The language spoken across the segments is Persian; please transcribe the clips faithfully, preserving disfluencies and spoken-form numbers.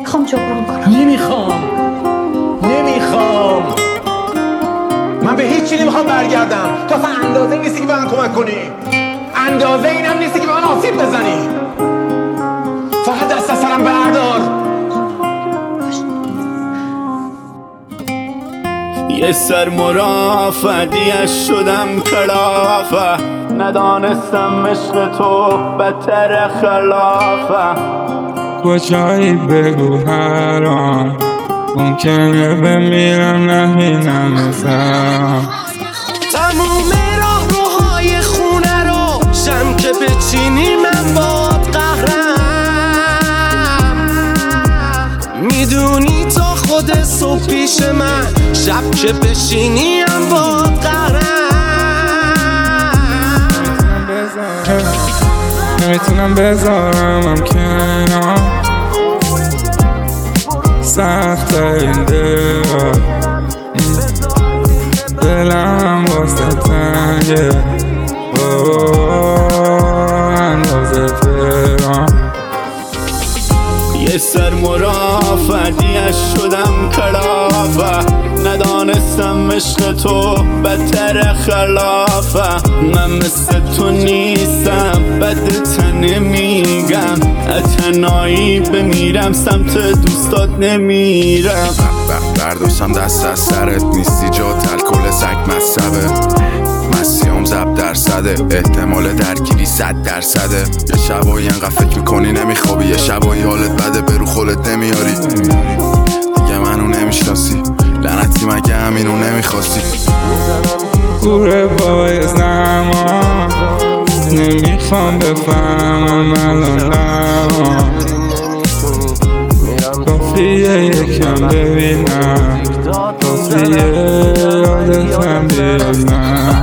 میخوام جبران کنم. نمیخوام نمیخوام من به هیچ چیزی نمیخوام برگردم. تو اصلا اندازه این نیستی که به من کمک کنی، اندازه این هم نیستی که به من آسیب بزنی. فقط دست از سرم بردار. یه سر مرافعیش شدم کلافه، ندانستم عشق تو بتر خلافه. کجایی بگو هران ممکنه بمیرم نبینم ازم. تموم راه روهای خونه رو شم که بچینی من باد قهرم. میدونی تا خود صبح پیش من، شب که بشینی هم باد قهرم. نمیتونم بذارم کنار، سخت این دل دلم واسه تنگه اندازه فرام. یه سر مرافعیش شدم کلافه، ندانستم عشق تو بتر خلافه. من مثل تو نیستم بدت نمیگم، اتنایی بمیرم سمت دوستات نمیرم. برداشتم دست از سرت نیستی جا تلکل سگ مصبه. مسیام زب درصده، احتمال درگیری صد درصده. یه شبایی انقدر فکر میکنی نمیخوابی، یه شبایی حالت بده برو خودت نمیاری. دیگه منو نمیشناسی لعنتی، مگه همینو نمیخواستی؟ گوره بای زمان نمیخوام بفهمم الان لمان. کافیه یکم ببینم، کافیه یادتم بیارم.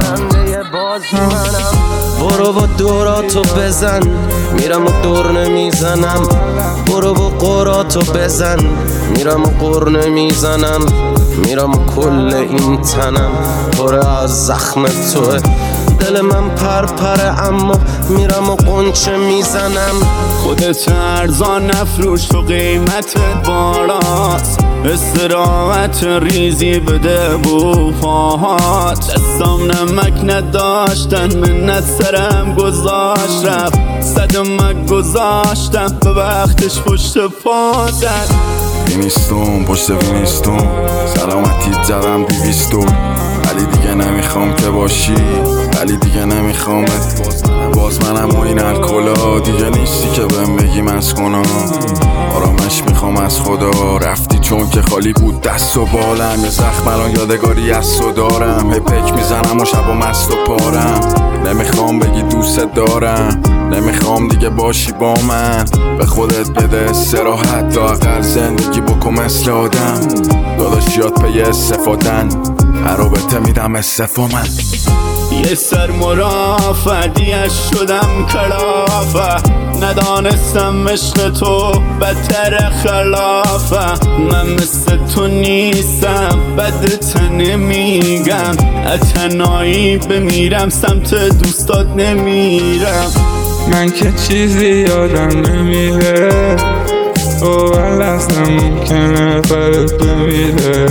برو با دوراتو بزن، میرم و دور نمیزنم. برو با قراتو بزن، میرم و قر نمیزنم. میرم و کل این تنم پر از زخم توه. دل من پرپره اما میرم و قنچه میزنم. خودت ارزان نفروش تو قیمتت بالاست، استراحت ریزی بده بو پاهات. دستام نمک نداشتن منت سرم گذاشت رفت، صدمک گذاشتم به وقتش پشت پاتت. وینیستون پشت وینیستون سلامتیت زدم دیویستون. ولی دیگه نمیخوام که باشی، ولی دیگه نمیخوامت. باز منم و این الکلا دیگه نیستی که بهم بگی مسکنا. آرامش میخوام از خدا، رفتی چون که خالی بود دست و بالم. یه زخم الان یادگاری از تو دارم، هی پک میزنم و شب و مست و پارم. نمیخوام بگی دوست دارم، نمیخوام دیگه باشی با من. به خودت بده استراحت، تا اقل زندگی بکن مثل آدم. داداشیات پی استفادن، هر رابطه میدم استفا من. یه سر مرافعیش شدم کلافه، ندانستم عشق تو بتر خلافه. من مثل تو نیستم بدت نمیگم، اتنایی بمیرم سمت دوستات نمیرم. من که چیزی یادم نمیره، اول اصلا ممکنه فرد بمیره.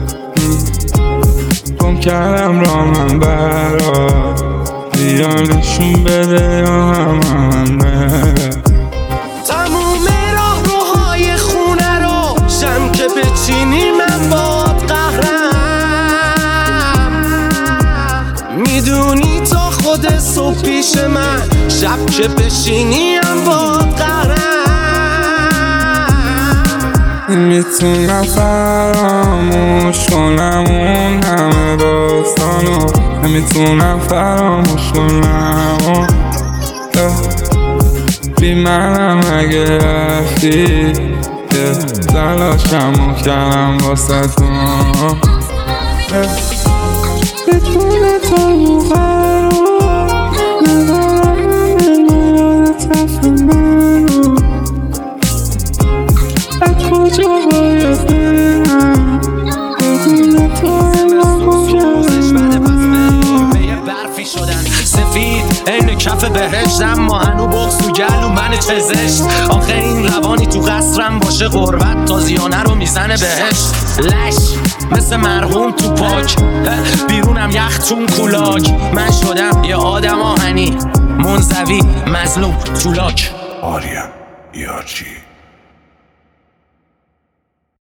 گم کردم را من برا دیانشون بده یا هم همه. تموم راه روهای خونه رو شم که بچینی من باد قهرم. میدونی تا خود صبح پیش من، شب که بشینی هم باد قهرم. میتونم فراموش کنم اون همه داستانو، نمیتونم فراموش کنم بی منم اگه رفتی. یه تلاشمو کردم واسه تو بدون تو قرار ندارم من یادت منو. از کجا باید برم بدون تو نگم برفی شدن سفید این کف بهشتم، ما هنو بغز تو گلو من من چه زشت. آخه این روانی تو قصرم باشه غربت تازیانه رو میزنه بهش. لش مثل مرحوم تو پاک بیرونم یختون کولاک. من شدم یه آدم آهنی منزوی مظلوم تولاک. آریم یارچی